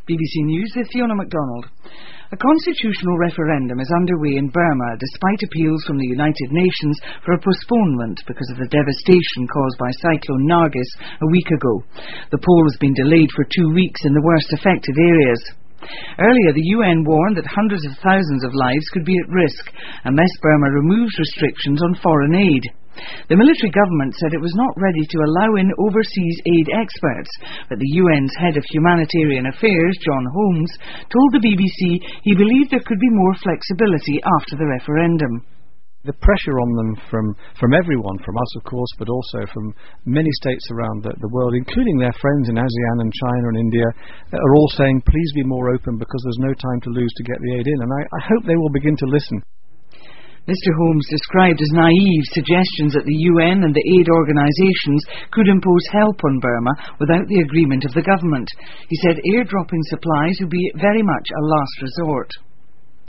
BBC News with Fiona MacDonald. A constitutional referendum is underway in Burma despite appeals from the United Nations for a postponement because of the devastation caused by Cyclone Nargis a week ago. The poll has been delayed for 2 weeks in the worst affected areas. Earlier, the UN warned that hundreds of thousands of lives could be at risk unless Burma removes restrictions on foreign aid. The military government said it was not ready to allow in overseas aid experts, but the UN's head of humanitarian affairs, John Holmes, told the BBC he believed there could be more flexibility after the referendum. The pressure on them from everyone, from us of course, but also from many states around the world, including their friends in ASEAN and China and India, are all saying please be more open because there's no time to lose to get the aid in, and I hope they will begin to listen. Mr. Holmes described as naive suggestions that the UN and the aid organisations could impose help on Burma without the agreement of the government. He said airdropping supplies would be very much a last resort.